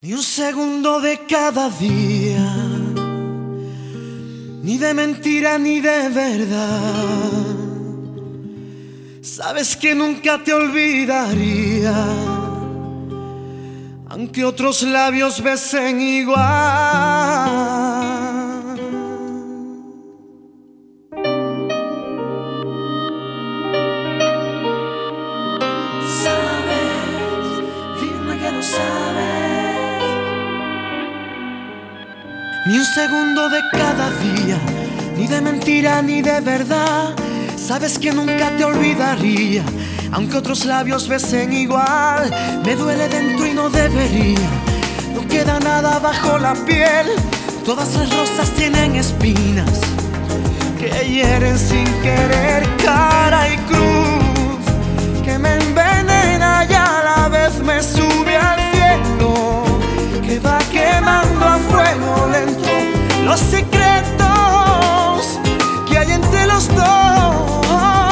Ni un segundo de cada día, ni de mentira ni de verdad. Sabes que nunca te olvidaría, aunque otros labios besen igual. Sabes, dime que lo sabes. Ni un segundo de cada día, ni de mentira ni de verdad. Sabes que nunca te olvidaría, aunque otros labios besen igual. Me duele dentro y no debería, no queda nada bajo la piel. Todas las rosas tienen espinas que hieren sin querer, cara y cruz que me envenena y a la vez me sube al cielo, que va quemando a fuego lento los secretos que hay entre los dos.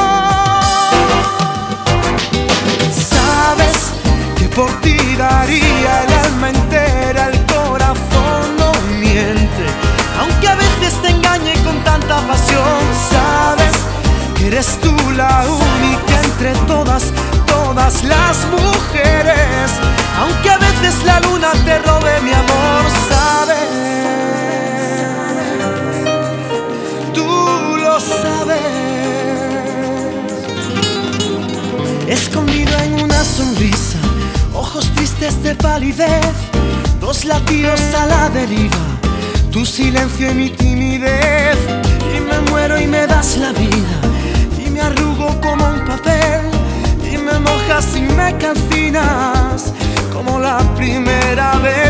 Sabes que por ti daría el alma entera, el corazón no miente, aunque a veces te engañe con tanta pasión. Sabes que eres tú la única entre todas las mujeres, aunque a veces la luna te robe mi amor. Sabes, tú lo sabes. Escondido en una sonrisa, ojos tristes de palidez, dos latidos a la deriva, tu silencio y mi timidez. Y me muero y me das la vida, y me arrugo como un papel, y me mojas y me calcinas como la primera vez.